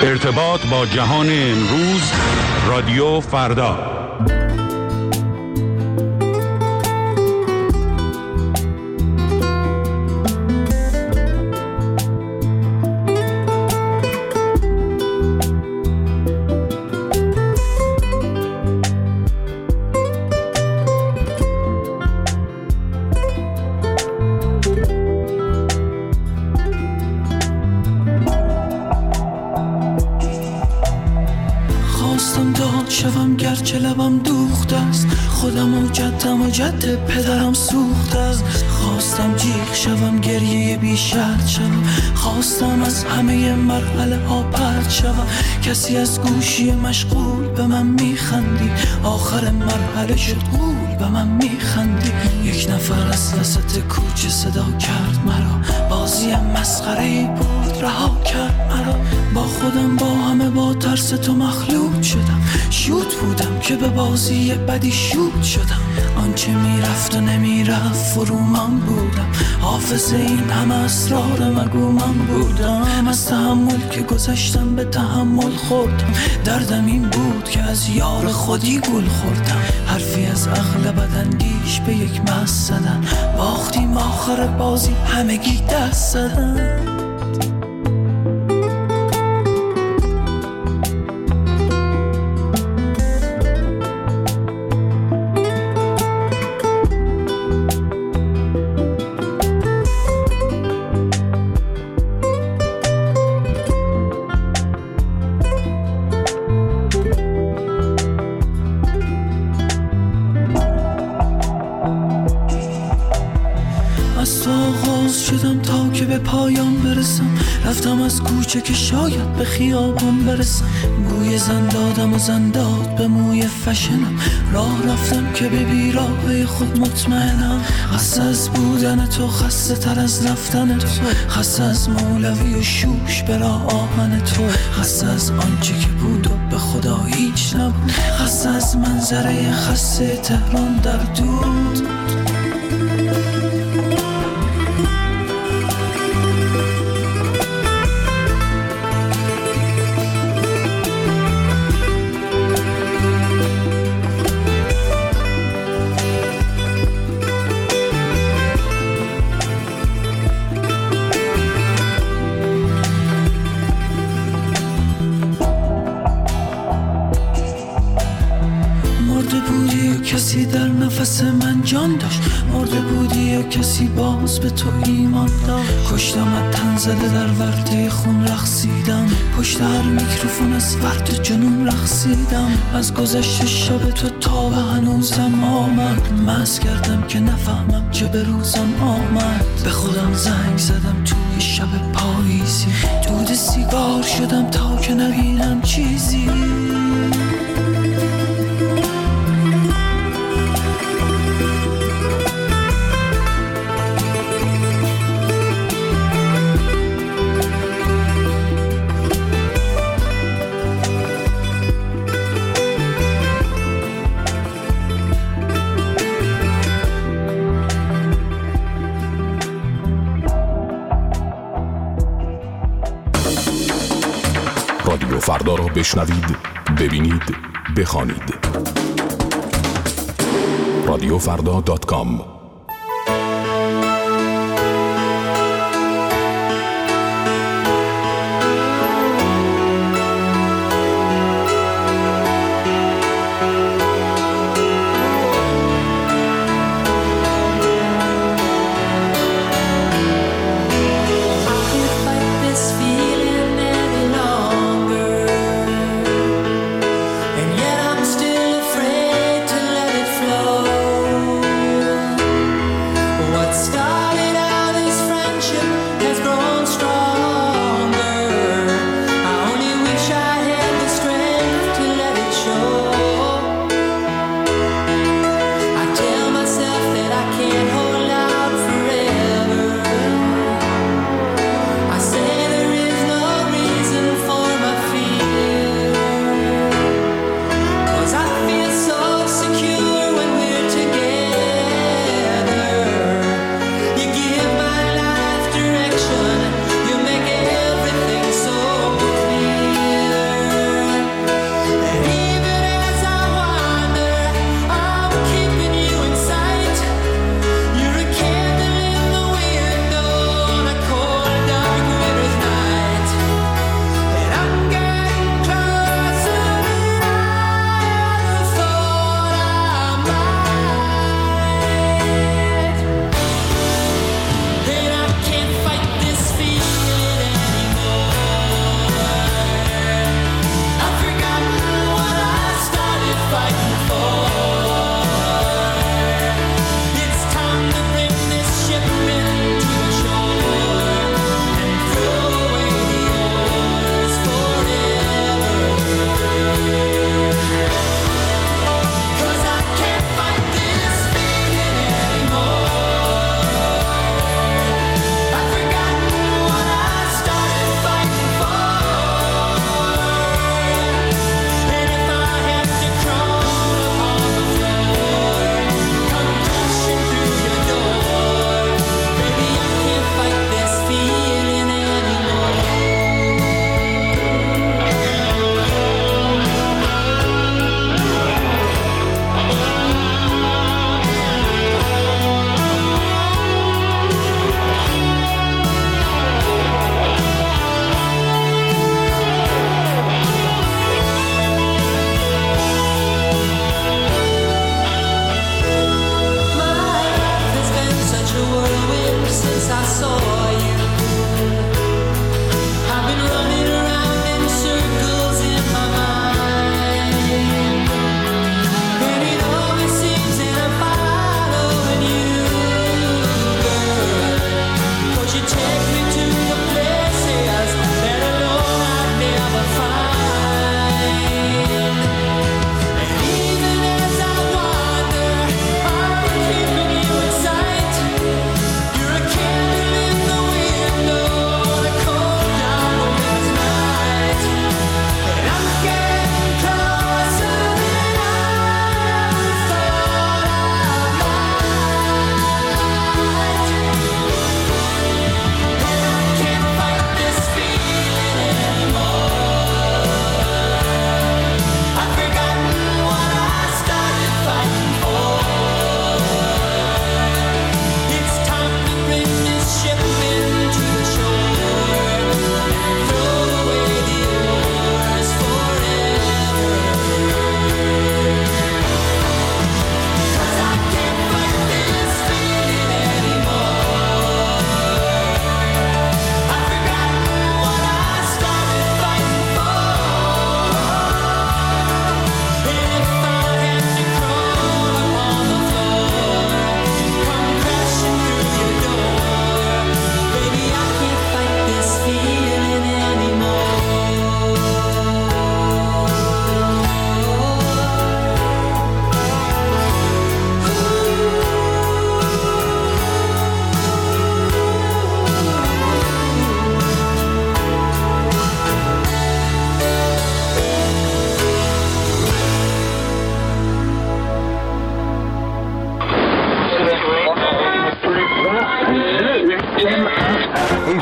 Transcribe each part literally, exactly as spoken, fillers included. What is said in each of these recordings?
ارتباط با جهان امروز، رادیو فردا. شوم گرچه لبم دوخته است، خودم و جدم و جد پدرم سوخته است. خواستم جیغ شوم، گریه بی شرط شوم، خواستم از همه مرحله ها پرت شوم. کسی از گوشی مشغول به من میخندی، آخر مرحله شد غول به من میخندی. یک نفر از وسط کوچه صدا کرد مرا، بازی مسخره‌ای بود رها کرد مرا. با خودم با همه با ترس تو مخلوط شدم، شوت بودم که به بازی بدی شوت شدم. آنچه میرفت و نمیرفت فرو من بودم، حافظ این همه اسرار مگو من بودم. از تحمل که گذشتم به تحمل خوردم، دردم این بود که از یار خودی گل خوردم. حرفی از عقل بداندیش به یک مست زدن، باختیم آخر بازی همگی دست زدن. شدم تا که به پایان برسم، رفتم از کوچه که شاید به خیابان برسم. بوی زن دادم و زن داد به موی فشنم، راه رفتم که به بیراهه خود مطمئنم. خسته از بودن تو، خسته تر از رفتن تو، خسته از مولوی و شوش برا آهن تو، خسته از آنچه که بود و به خدا هیچ نبود، خسته از منظره خسته تهران در دود. کسی در نفس من جان داشت، مرده بودی یا کسی باز به تو ایمان داشت. کشتم از تن زده در ورطه خون رقصیدم، پشت هر میکروفون از فرد جنون رقصیدم. از گذشت شب تو تا به هنوزم آمد، مست کردم که نفهمم چه به روزم آمد. به خودم زنگ زدم توی شب پاییزی، دود سیگار شدم تا که نبینم چیزی. رادیو فردا را بشنوید، ببینید، بخوانید. رادیو فردا دات کام. And yet I'm still afraid to let it flow.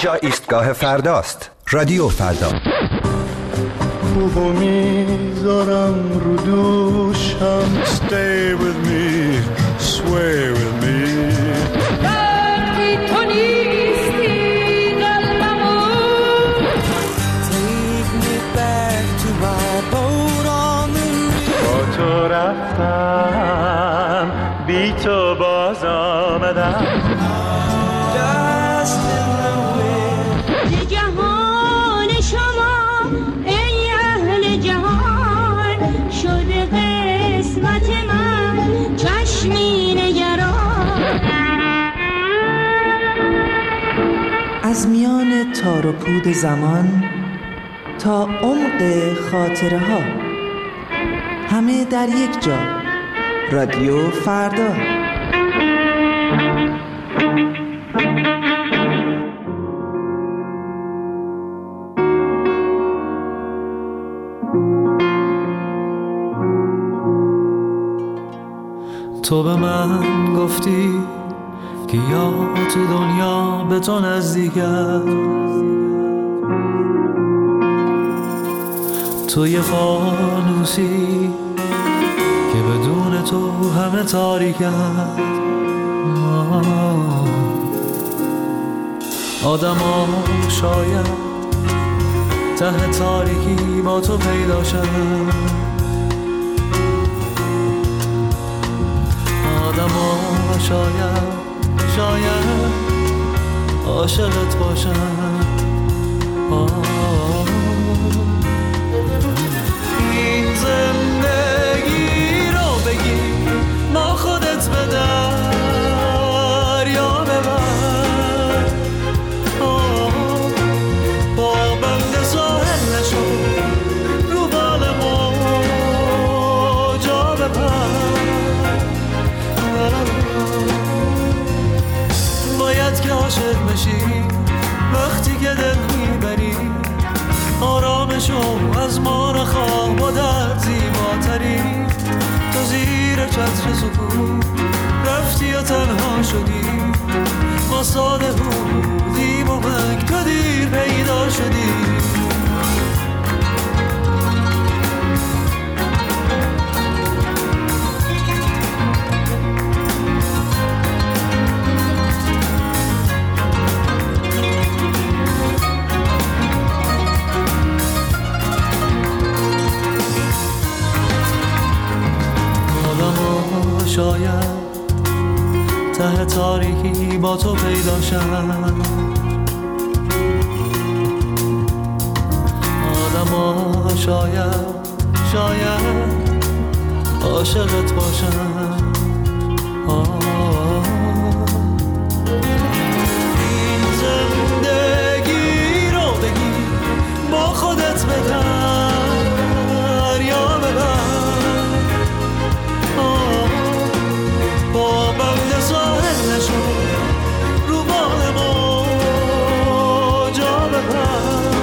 اینجا ایستگاه فرداست. رادیو فردا. بابا میذارم رو دوشم. Stay with me, sway with me. وقتی تو نیستی قلبمو Take me back to my boat on the river. با تو رفتم بی تو باز آمدم. Dust in the wind. جهان شما ای اهل جهان شده قسمت من چشمی نگران. از میان تار و پود زمان تا عمق خاطره ها، همه در یک جا. رادیو فردا. تو به من گفتی که یا تو دنیا به تو نزدیکم، تو یه فانوسی که بدون تو همه تاریکم. آدم ها شاید ته تاریکی با تو پیدا شد، آدم ها شاید شاید عاشقت باشن. این زندگی رو بگی ما خودت به دریا ببر، با بند ساحل نشو رو بال موجا ببر. باید که عاشق بشی وقتی که دل میبری، آرامشو از ما نخواه با در زیباتری. تو زیر چتر سکوت رفتی و تنها شدی، ما ساده بودیم و من تو دیر پیدا شدی. شاید ته تاریکی با تو پیدا شد، آدم ها شاید شاید عاشقت باشن. این زندگی رو بگی با خودت به دریا ببر، با بند ساحل نشو رو بال موجا ببر.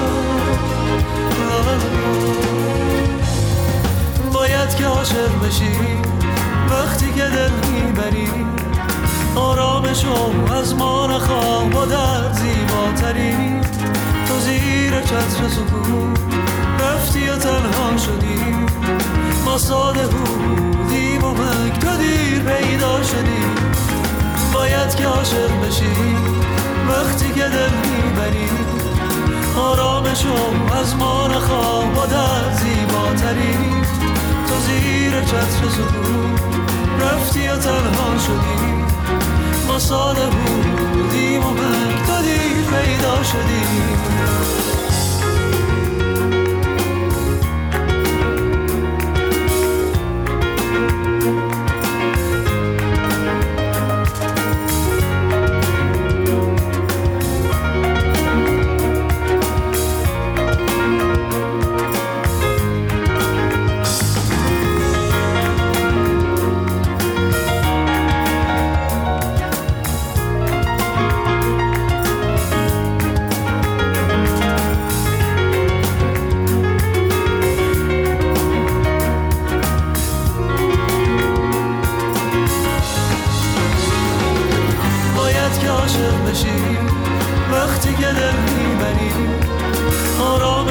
باید که عاشق بشی وقتی که دل میبری، آرامشو از ما نخواه با در زیباتری. تو زیر چتر سکوت رفتی و تنها شدی، ما ساده بودیم و من تو دیر پیدا شدی. باید که عاشق بشی وقتی که دل میبری، آرامشو از ما نخواه با در زیباتری. تو زیر چتر سکوت رفتی و تنها شدی، ما ساده بودیم و من تو دیر پیدا شدی.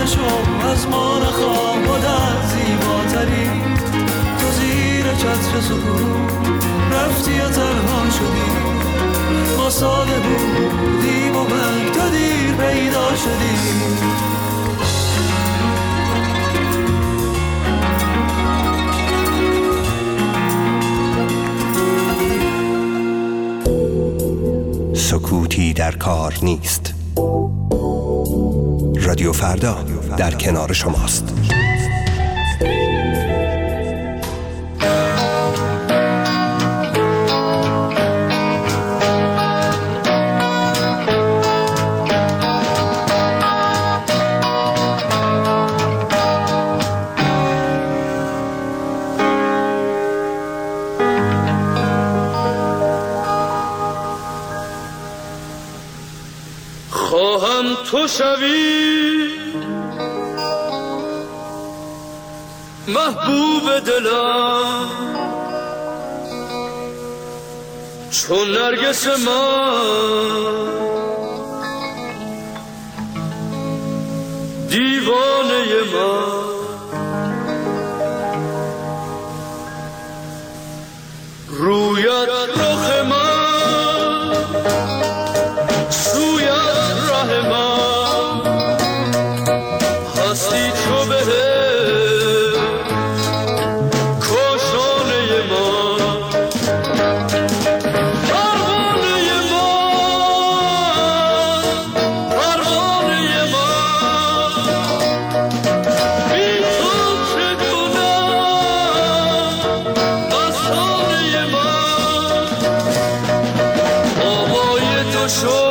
نشو از ما نخواه مادر زیباتری، تو زیر چتر سکون رفتی یا تنها شدی، ما ساده بودیم و بعد تو دیر پیدا شدی. سکوتی در کار نیست. رادیو فردا در کنار شماست. تو شوی محبوب دلم چون نرگس من، دیوانه من، رویت رخ من، سویت ره من، هستی چو بهشت کاشانه من، پروانه من، پروانه من، بی تو چه کنم مستانه من، آوای تو شد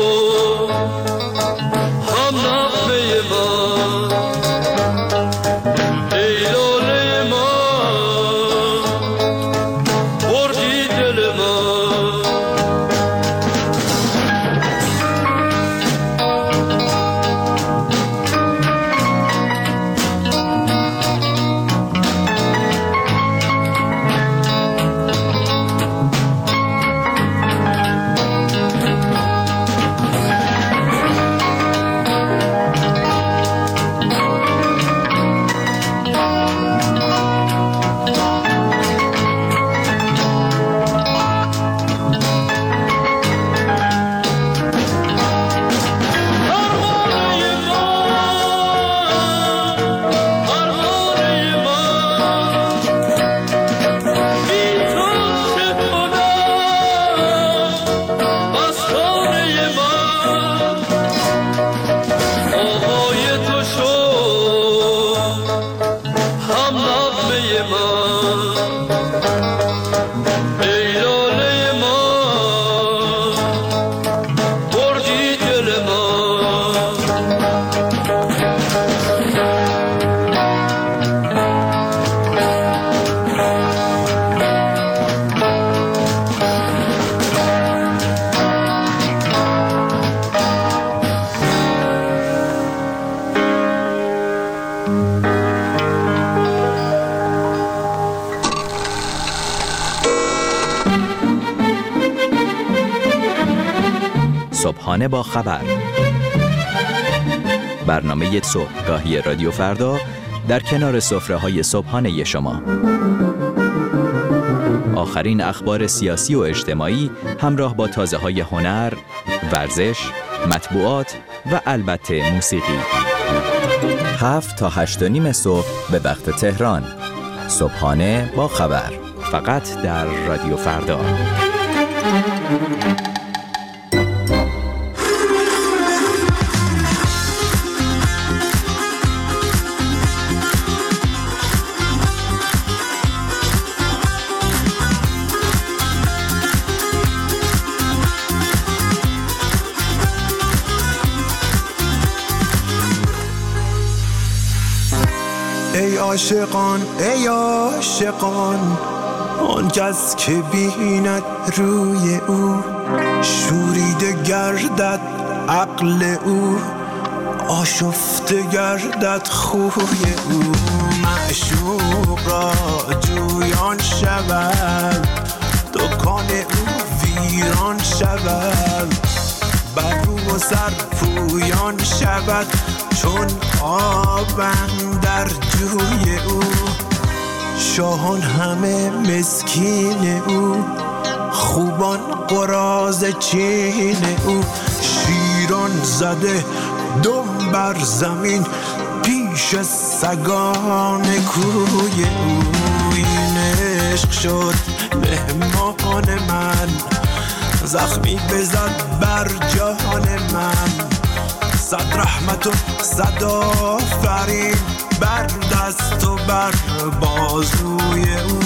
صبحانه با خبر، برنامه صبحگاهی رادیو فردا در کنار سفره‌های صبحانه شما. آخرین اخبار سیاسی و اجتماعی همراه با تازه‌های هنر، ورزش، مطبوعات و البته موسیقی. هفت تا هشت و نیم صبح به وقت تهران. صبحانه با خبر، فقط در رادیو فردا. ای عاشقان ای عاشقان، آن کس که بیند روی او، شوریده گردد عقل او، آشفته گردد خوی او، معشوق را جویان شود، دکان او ویران شود، بر رو و سر پویان شود چون آبم در جوی او. شاهان همه مسکین او، خوبان قراض چین او. شیران زده دم بر زمین پیش سگان کوی او. این عشق شد مهمان من، زخمی بزد بر جان من. صد رحمت و صد آفرین بر دست و بر بازوی او.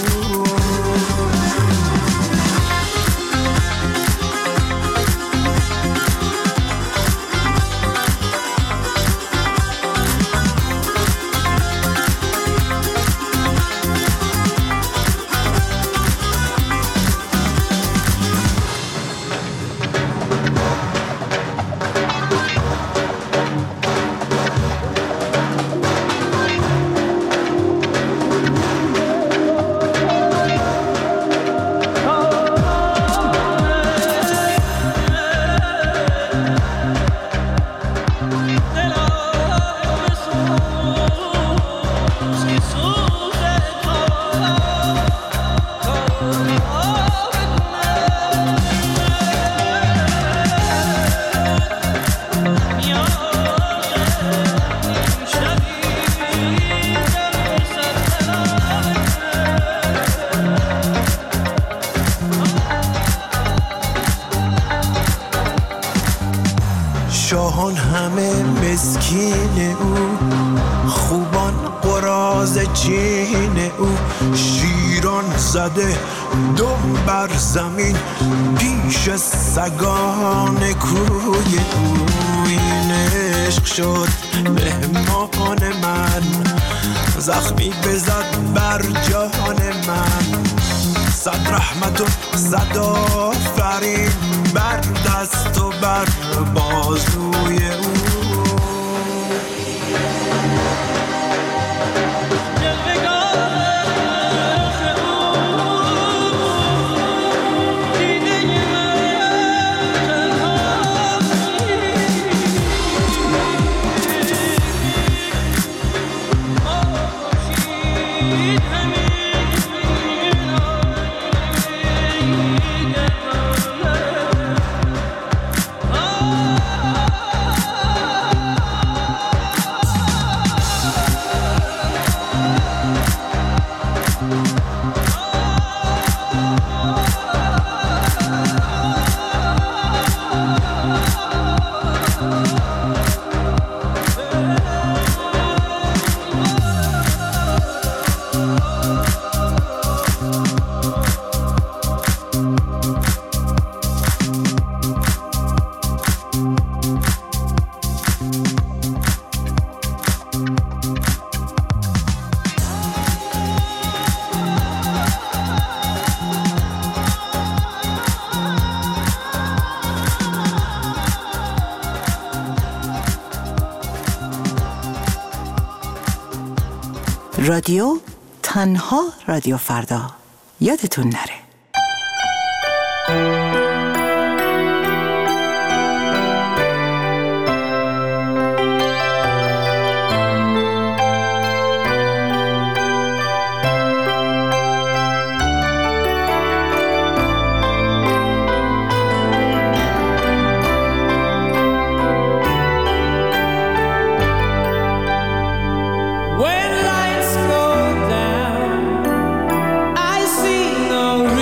شاهان همه مسکین او، خوبان قراض چین او. شیران زده دم بر زمین پیش سگان کوی او. این عشق شد مهمان من، زخمی بزد بر جان من. صد رحمت و صد آفرین بر دست و بر بازوی او. رادیو تنها رادیو فردا، یادتون نره. When lights go down, I see no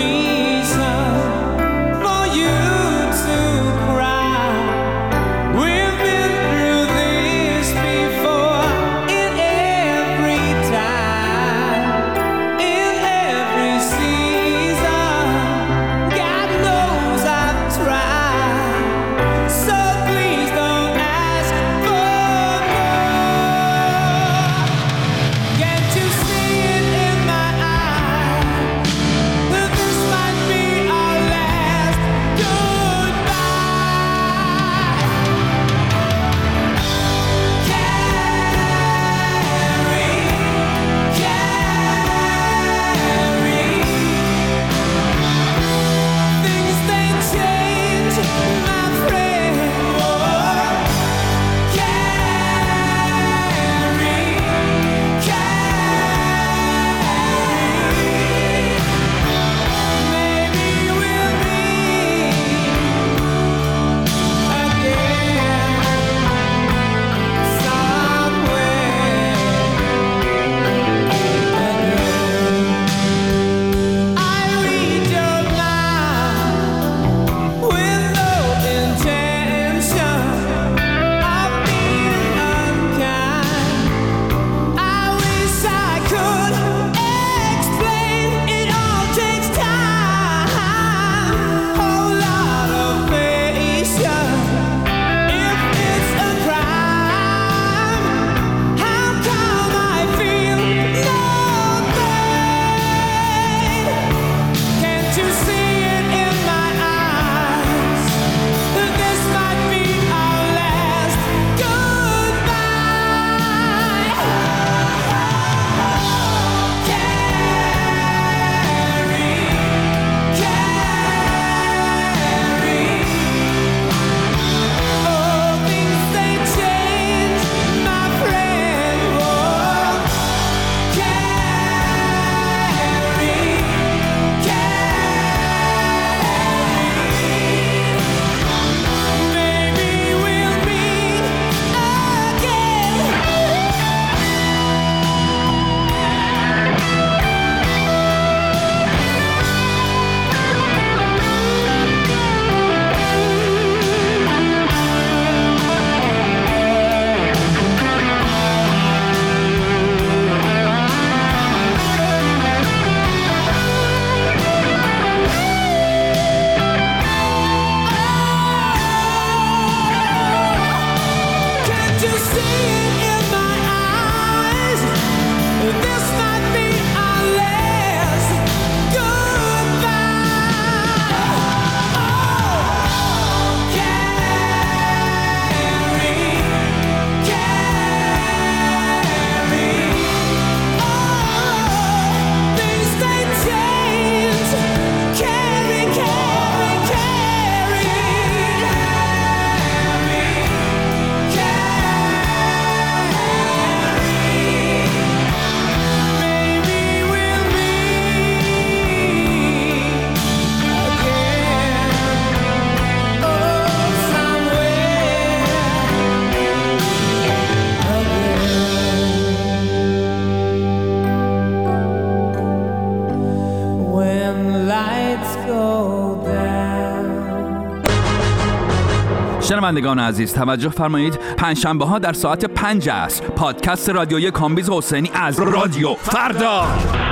شنوندگان عزیز توجه فرمایید، پنجشنبه ها در ساعت پنج عصر پادکست رادیویی کامبیز حسینی از رادیو فردا.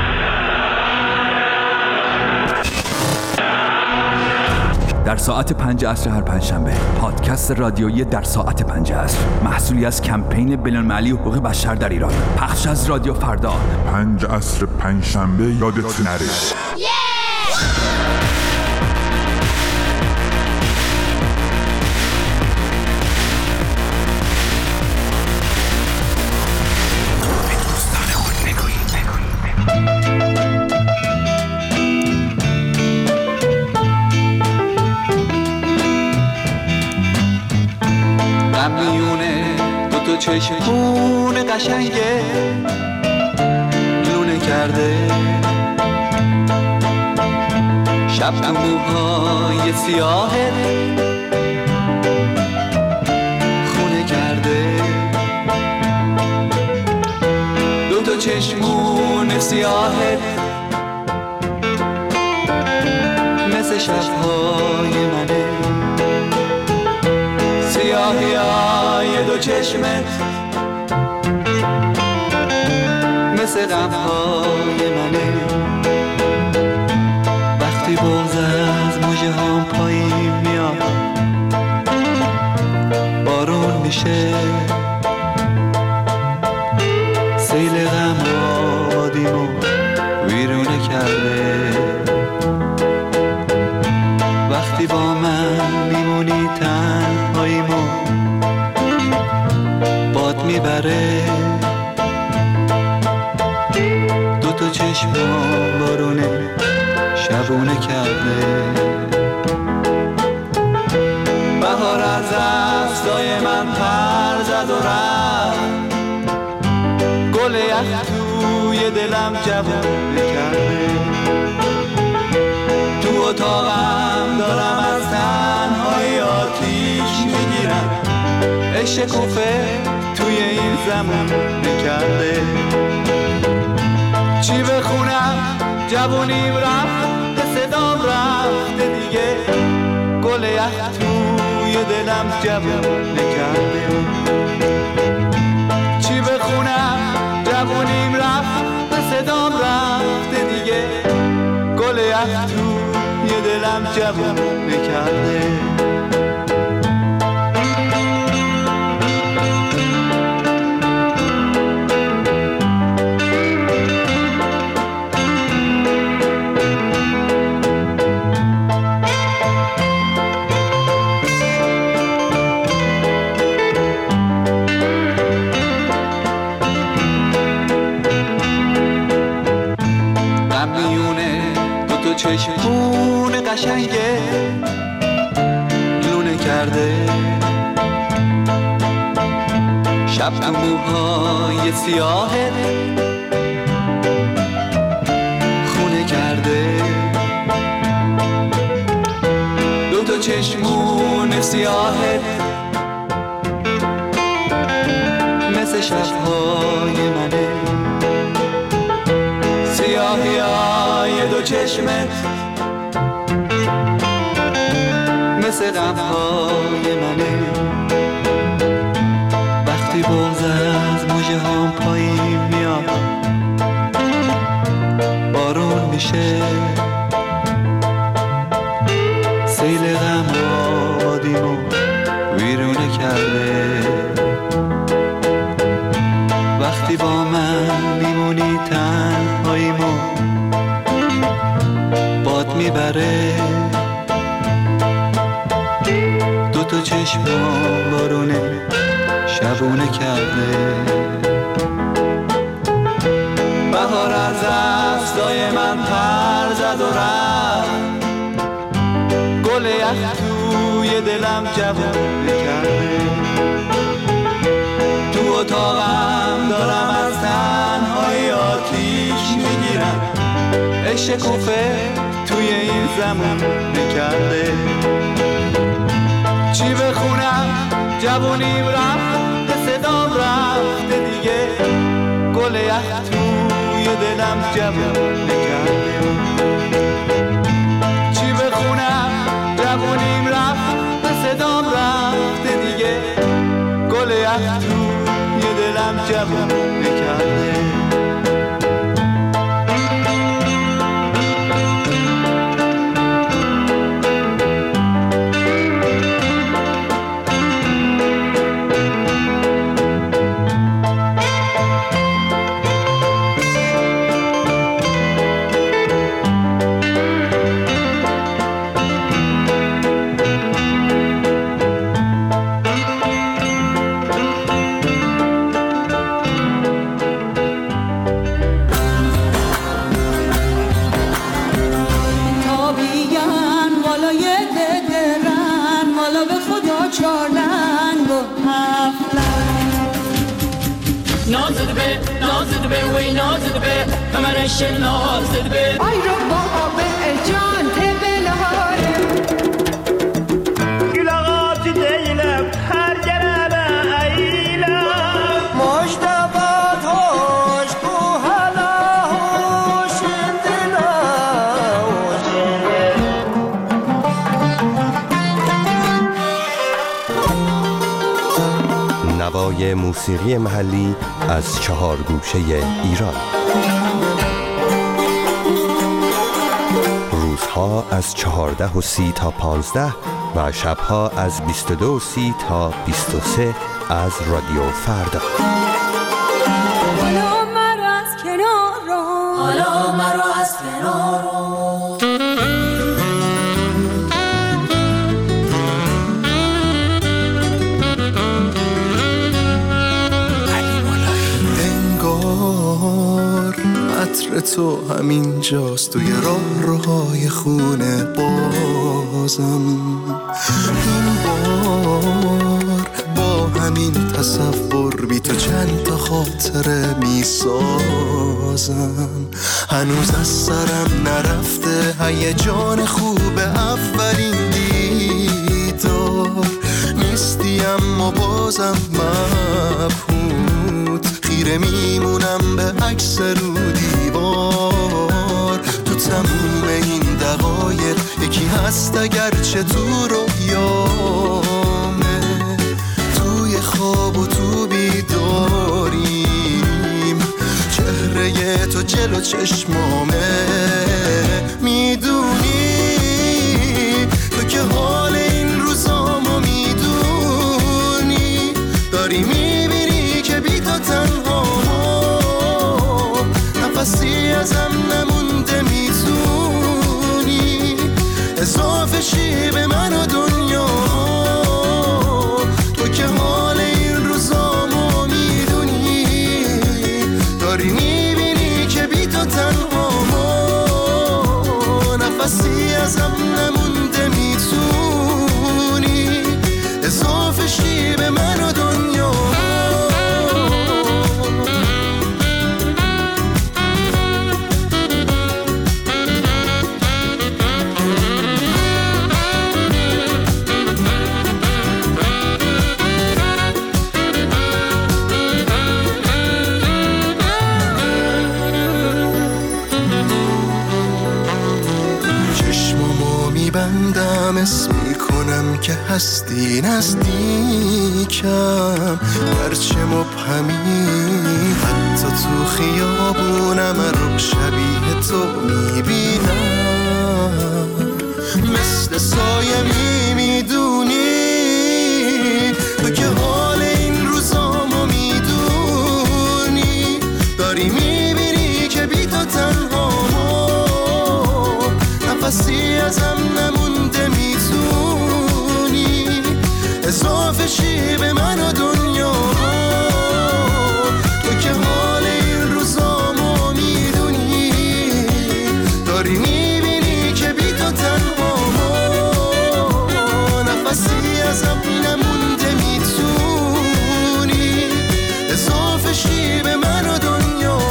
در ساعت پنج عصر هر پنجشنبه پادکست رادیویی در ساعت پنج عصر، محصولی از کمپین بین‌المللی حقوق بشر در ایران، پخش از رادیو فردا. پنج عصر پنجشنبه یادت نره. چشمون قشنگه لونه کرده، شب تو موهای سیاهه خونه کرده، دو تا چشمون سیاهه مثل شبهای منه، سیاهی های دو چشمت مثل غمهای منه، وقتی بغض از موجه هم پایین میاد بارون میشه، سیل غم آبادیمو ویرونه کرده، وقتی با من میمونی تنهاییمو باد میبره، دو تا چشمم بارونه شبونه کرده، بهار از دستای من پر زد و رفت، گل یخ توی دلم جوونه کرده، تو اتاقم دارم از تنهایی آتیش میگیرم، عشق کوفه توی این زمان نکرده، چی بخونم جوونیم رفت به صدام رفته دیگه، گل یخ توی دلم جوون نکرده، چی بخونم جوونیم رفت به صدام رفته دیگه، گل یخ توی دلم جوون نکرده. چشمون قشنگه لونه کرده، شب تو موهای سیاهه خونه کرده، دو تا چشمون سیاهه مثل شبهای منه، سیاهی های دو چشمت مثل غمهای منه، وقتی بغض از موجه هم پایین میاد بارون میشه، سیل غم آبادیمو ویرونه کرده، وقتی با من میمونی تنهاییمو باد میبره، دو تا چشمم بارونه شبونه کرده، بهار از دستای من پر زد و رفت، گل یخ توی دلم جوونه کرده، تو اتاقم دارم از تنهایی آتیش میگیرم، عشق کوفه توی این زمان نکرده، چی بخونم جوونیم رفت به صدام رفته دیگه، گل یخ توی دلم جوون نکرده، چی بخونم جوونیم رفت به صدام رفته جوون بکرده. آی رو بابا به جان تبلاره گلاغات دیلم هر گربه ایلم مجدبات هوش کو هلا هوش دلا. نوای موسیقی محلی از چهار گوشه ایران. روزها از چهارده و سی تا پانزده و شبها از بیست و دو و سی تا بیست و سه از رادیو فردا. حالا مرا از کنار رو، حالا مرا از کنار رو. عطر تو همین جاست توی راه روهای خونه بازم. این بار با همین تصور بی تو چند تا خاطره می سازم. هنوز از سرم نرفته هیجان خوب اولین دیدار. نیستی اما بازم مبهوت خیره میمونم به عکس رو دیوار. تو تموم این دقایق یکی هست اگرچه تو رویامه. توی خواب و تو بیداریم چهره تو جلو چشمامه. میدونی تو که حال این روزامو میدونی. داری میبینی که بی تو تنها نفسی ازم نمونده. میتونی اضافه شی به من و دنیا. تو که حال این روزامو میدونی. داری میبینی که بی تو تنها نفسی ازم نمونده. میتونی اضافه شی به من و دنیا. بندم اسم میکنم که هستی نزدیکم. هرچه مبهمی حتی تو خیابونم رو شبیه تو میبینم. مثل سایه میمیدونی. تو که حال این روزامو میدونی. داری میبینی که بی تو تنها نفسی ازم نمونده. میتونی اضافه شی به من و دنیا. تو که حال این روزامو میدونی. داری میبینی که بی تو تنها نفسی ازم نمونده. میتونی اضافه شی به من و دنیا.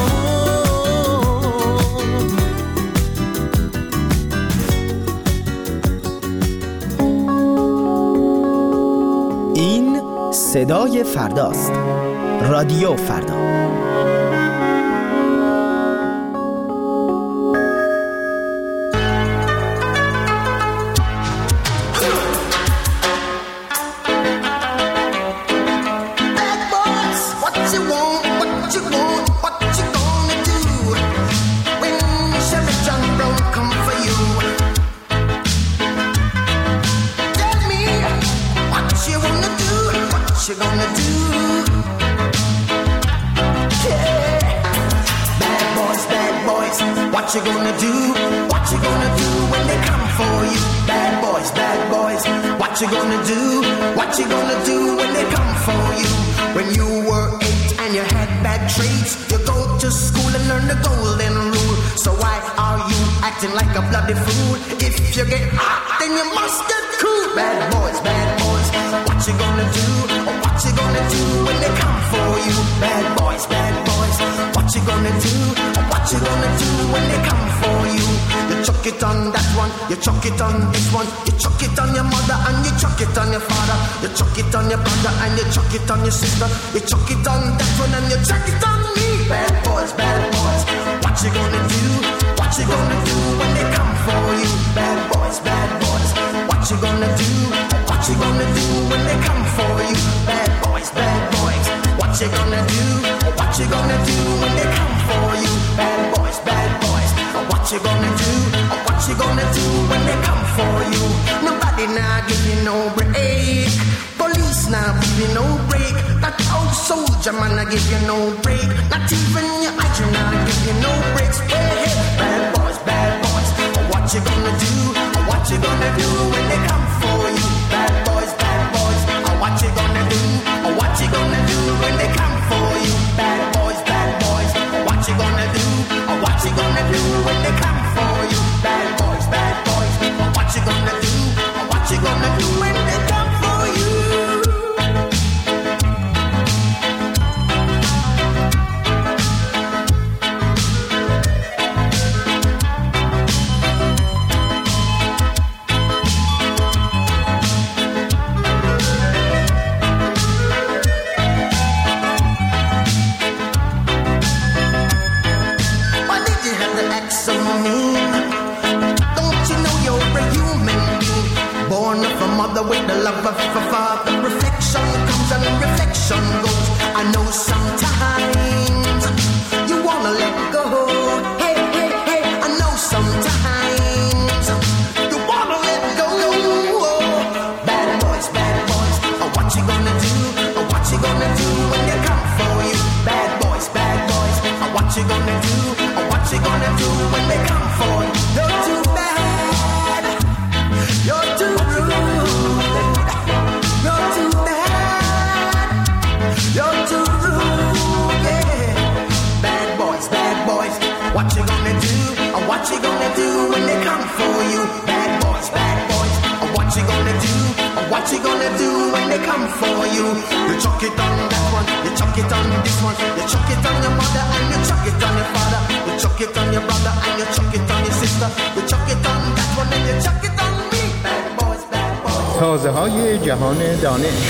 صدای فرداست. رادیو فردا. Bad boys, what you want, what road. What you gonna do when Chevy John Brown come for you? Tell me what you wanna do, what you gonna do? Yeah. Bad boys, bad boys, what you gonna do? What you gonna do when they come for you? Bad boys, bad boys, what you gonna do? What you gonna do when they come for you? When you were eight and you had bad traits, you go to school and learn the golden rule. So why are you acting like a bloody fool? If you get hot, then you must get cool. Bad boys, bad boys, what you gonna do? Or what you gonna do when they come for you? Bad boys, bad boys, what you gonna do? Or what you gonna do when they come for you? You chuck it on that one, you chuck it on this one, you chuck it on your mother and you chuck it on your father, you chuck it on your brother and you chuck it on your sister, you chuck it on that one and you chuck it on me. Bad boys, bad boys, what you gonna do? What you gonna do when they come for you? Bad boys, bad boys, what you gonna do? What you gonna do when they come for you? Bad boys, bad boys, what you gonna do? What you gonna do when they come for you? Bad boys, bad boys, what you gonna do? What you gonna do when they come for you? Nobody now give you no break. Police now give you no break. That old soldier man I give you no break. Not even your agent now give you no breaks. Hey, hey, bad boys, bad boys, what you gonna do? What you gonna do when they come for you? Bad boys, bad boys, what you gonna do? What you gonna do when they come for you? Bad boys, bad boys, what you gonna do? What you gonna do when they come for you? Bad boys, bad boys, what you gonna do? What you gonna do when they come for you? With the love of a father, reflection comes and reflection goes. I know sometimes you wanna let go. Hey, hey, hey, I know sometimes you wanna let go. Bad boys, bad boys, what you gonna do? What you gonna do when they come for you? Bad boys, bad boys, what you gonna do? What you gonna do when they come for you? You're too bad, you're too rude. You're too bad, you're too rude, yeah. Bad boys, bad boys, what you gonna do? Or what you gonna do when they come for you? Bad boys, bad boys, or what you gonna do? Or what you gonna do when they come for you? You chuck it on that one, you chuck it on this one, you chuck it on your mother and you chuck it on your father, you chuck it on your brother and you chuck it on your sister, you chuck it on that one and you chuck it on me. Bad boys, bad boys. تازه های جهان دانش.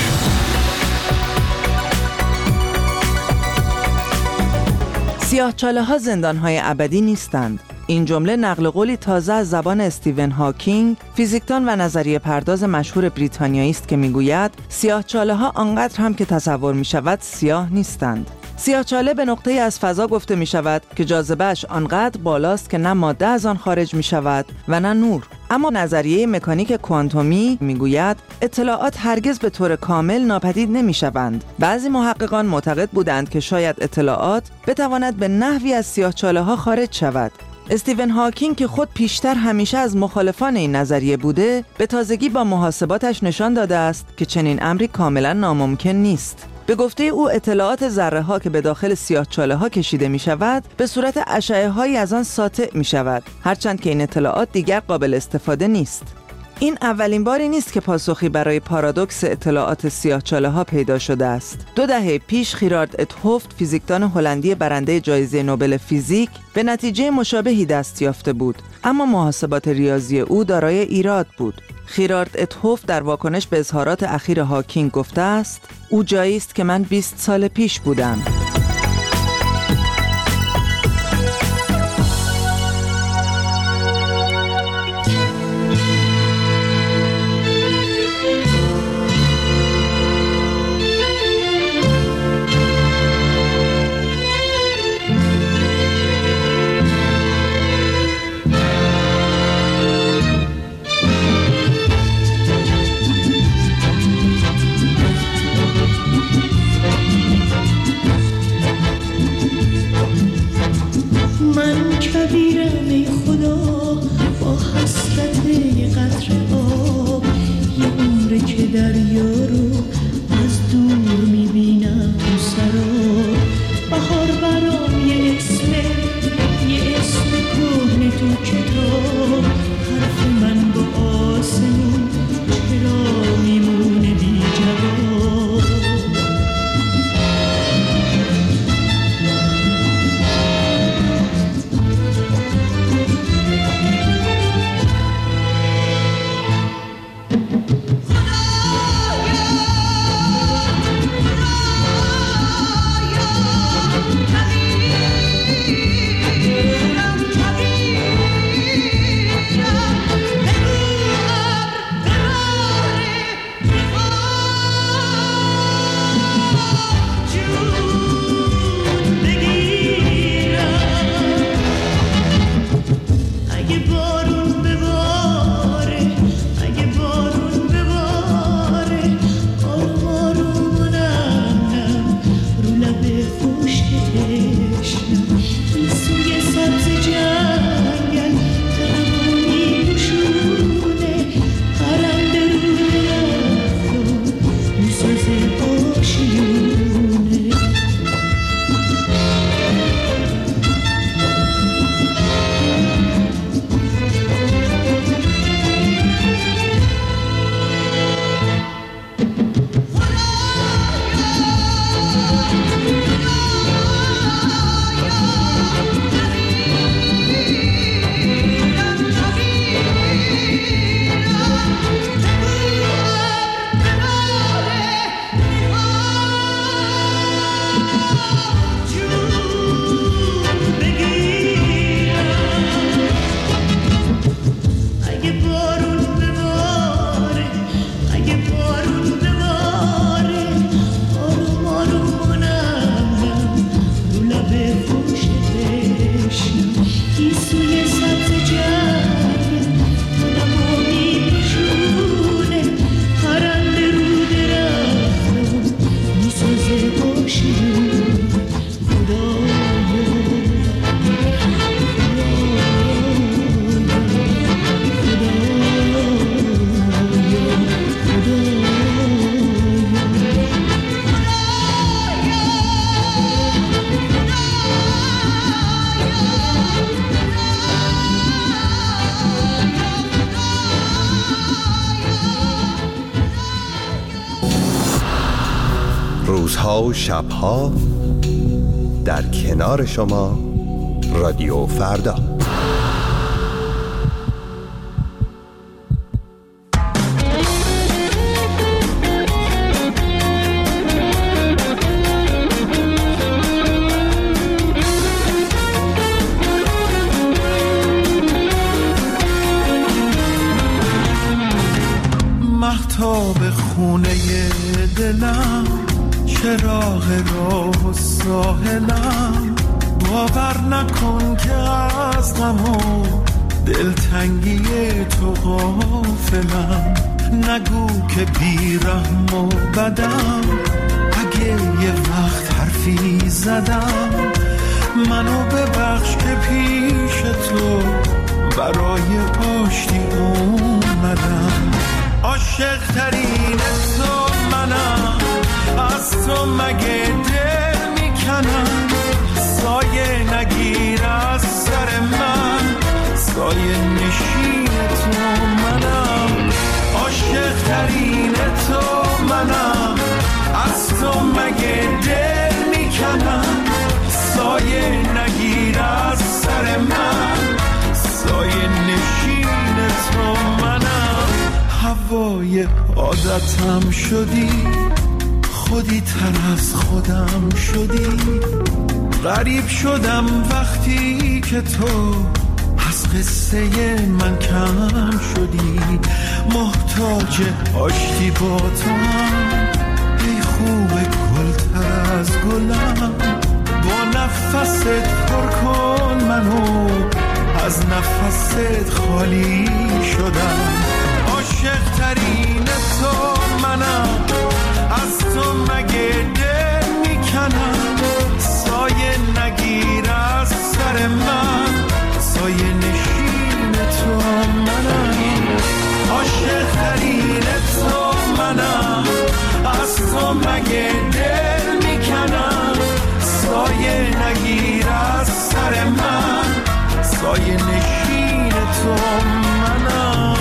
سیاه‌چاله ها زندان های ابدی نیستند. این جمله نقل قولی تازه از زبان استیون هاکینگ، فیزیکدان و نظریه پرداز مشهور بریتانیایی است که میگوید سیاه‌چاله ها آنقدر هم که تصور می شود سیاه نیستند. سیاه‌چاله به نقطه‌ای از فضا گفته می شود که جاذبه‌اش آنقدر بالاست که نه ماده از آن خارج می شود و نه نور. اما نظریه مکانیک کوانتومی میگوید اطلاعات هرگز به طور کامل ناپدید نمی شوند. بعضی محققان معتقد بودند که شاید اطلاعات بتواند به نحوی از سیاه‌چاله ها خارج شود. استیون هاکینگ که خود پیشتر همیشه از مخالفان این نظریه بوده، به تازگی با محاسباتش نشان داده است که چنین امری کاملا ناممکن نیست. به گفته او اطلاعات ذره ها که به داخل سیاه‌چاله ها کشیده می شود به صورت اشعه هایی از آن ساطع می شود، هرچند که این اطلاعات دیگر قابل استفاده نیست. این اولین باری نیست که پاسخی برای پارادوکس اطلاعات سیاه‌چاله ها پیدا شده است. دو دهه پیش خیرارد ات هوفت، فیزیکدان هلندی برنده جایزه نوبل فیزیک، به نتیجه مشابهی دست یافته بود، اما محاسبات ریاضی او دارای ایراد بود. خیرارد ات هوفت در واکنش به اظهارات اخیر هاکینگ گفته است: او جایی است که من بیست سال پیش بودم. من کبیرم ای خدا با حسرت یه قطره آب، یه عمره که دریا رو از دور میبینم تو سراب. بهار برام یه اسمه، یه اسم کهنه تو کتاب، حرف من با آسمون چرا میمونه بی جواب. روزها و شبها در کنار شما رادیو فردا. مهتاب خونه دلم، چراغ راه و ساحلم، باور نکن که از غم و دلتنگی تو غافلم. نگو که بیرحم و بدم، اگه یه وقت حرفی زدم، منو ببخش که پیش تو برای آشتی اومدم. عاشق ترین تو منم، از تو مگه دل میکنم. سایه نگیر از سر من، سایه نشین تو منم. عاشق ترین تو منم، از تو مگه دل میکنم. سایه نگیر از سر من، سایه نشین تو منم. هوای عادتم شدی، خودی تر از خودم شدی. غریب شدم وقتی که تو از قصه من کم شدی. محتاج آشتی با تو هم، ای خوب گل تر از گلم. با نفست پر کن منو، از نفست خالی شدم. عاشق ترین تو منم، از تو مگه دل میکنم. سایه نگیر نگیر از سر من، سایه نشین تو منم.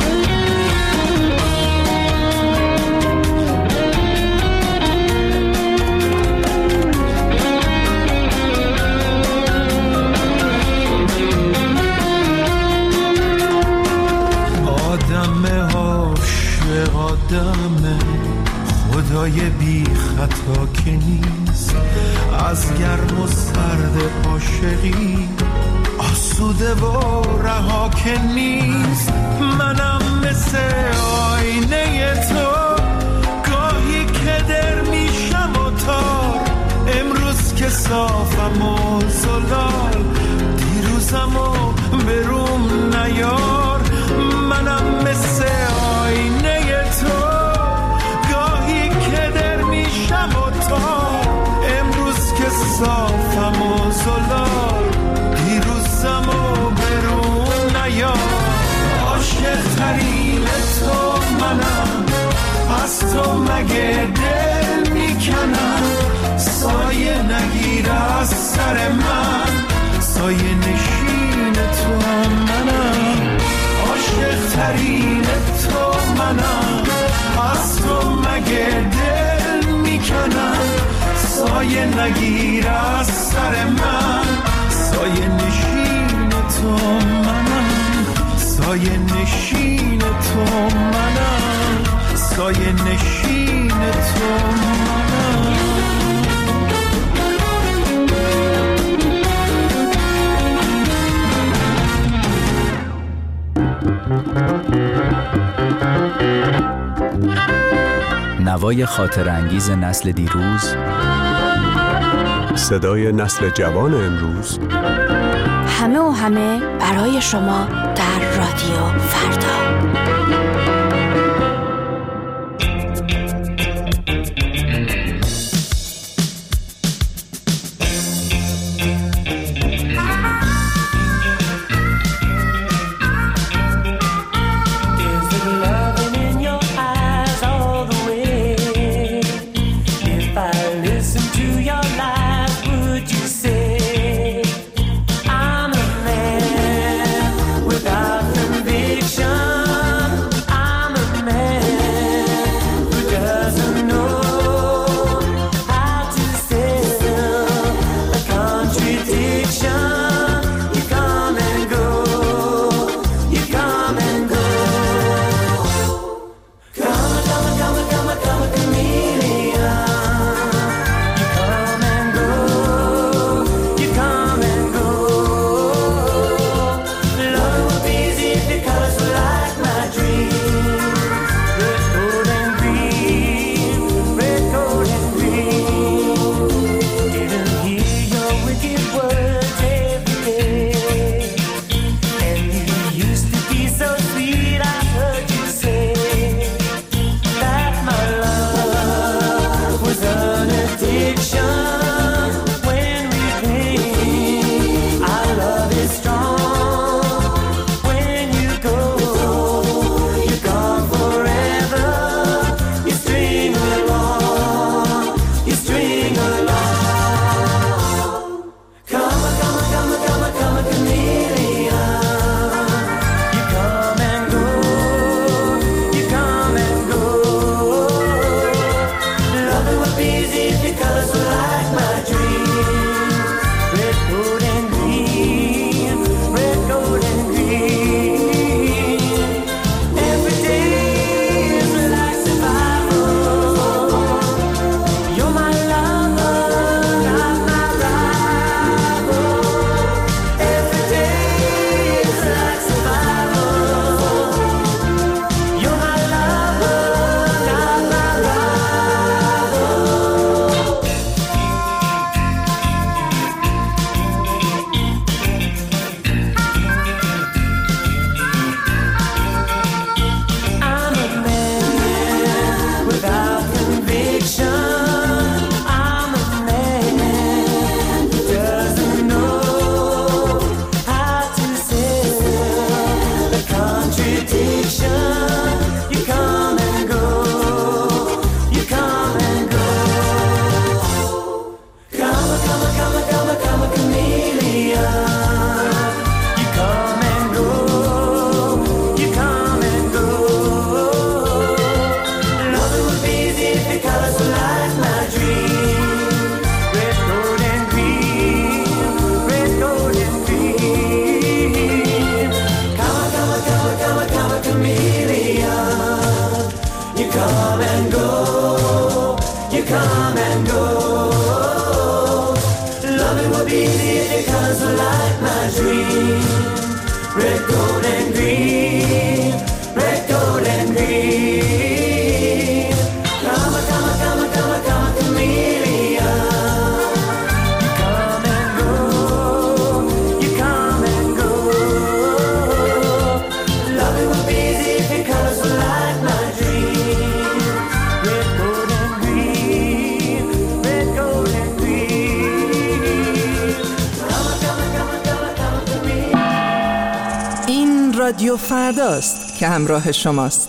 آدم عاشق آدم خدای بی خطا که نیست، از گرم و سرد عاشقی آسوده و رها که نیست. منم مثل آینه تو، گاهی که در میشم و تار، امروز که صافم و زلال، دیروزم و بروم نیار. منم مثل آینه تو، گاهی که در میشم و تار، امروز که صافم و زلال، دیروزم و برون نیار. عاشق ترین تو منم، از تو مگه دل میکنم. سایه نگیر از سر من، سایه نشین تو منم. عاشق ترین تو منم، از تو مگه دل میکنم. سایه نگیر از سر من، سایه نشین تو منم. سایه نشین تو منم، سایه نشین تو منم. نوای خاطر انگیز نسل دیروز، صدای نسل جوان امروز، همه و همه برای شما در رادیو فردا. I'm because I like my dream. Red, gold, and green. Red, gold, and green. Come, come, come, come, come, chameleon. You come and go. You come and go. Loving will be easy because I like my dream. Red, gold, and green. Red, gold, and green. Come, come, come, come, come, chameleon. این رادیو فرداست که همراه شماست.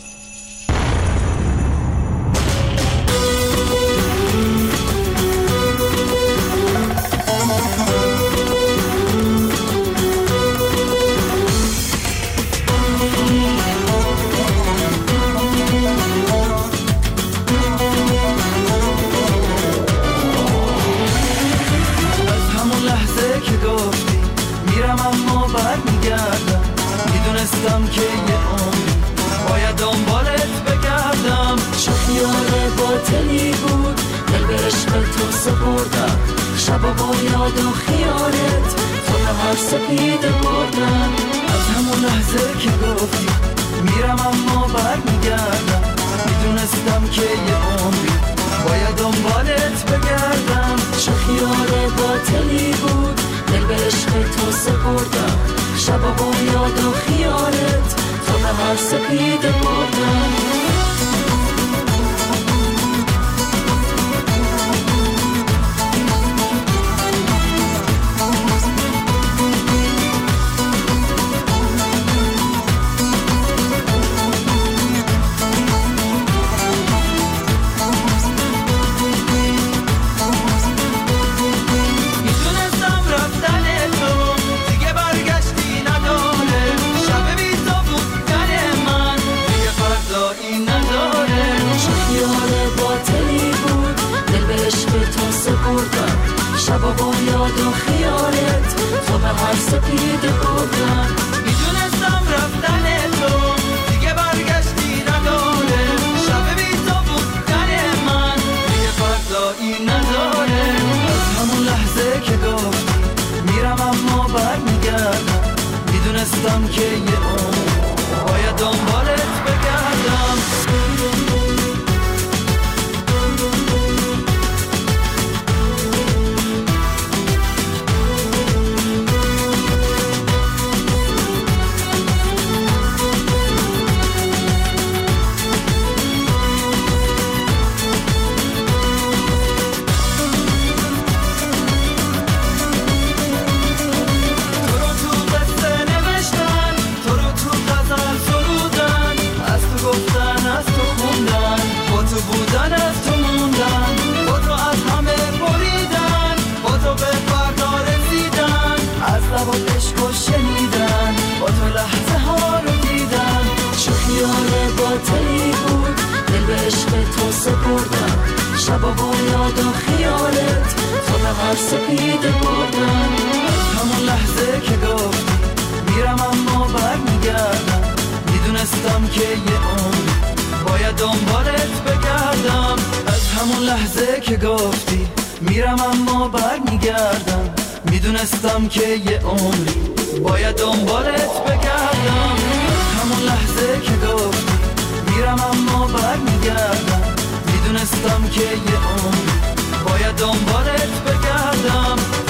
که یه عمر باید دنبالت بگردم. چه خیال باطلی بود دل به عشق تو سپردم. شبا با یاد و خیالت تو به هر سپیده بردم. از همون لحظه که گفتی میرم اما برمیگردم. میدونستم که یه عمری باید دنبالت بگردم. چه خیال باطلی بود دل به عشق تو سپردم. شبا با یاد و خیالت تا به هر سپیده بردم. شبا با یاد و خیالت تو به هر سپیده بردم. میدونستم رفتن تو دیگه برگشتی نداره. شب بی تو بودن من دیگه فردایی نداره. از همون لحظه که گفتی میرم اما برمیگردم. میدونستم که یه عمر باید دنبالت بگردم. شبا با یاد و خیالت تا به هر سپیده بردم. از همون لحظه که گفتی میرم اما برمیگردم. میدونستم که یه عمر باید دنبالت بگردم. از همون لحظه که گفتی میرم اما برمیگردم. میدونستم که یه عمر باید دنبالت بگردم. از همون لحظه که گفتی میرم اما برمیگردم. میدونستم که یه عمر باید دنبالت بگردم.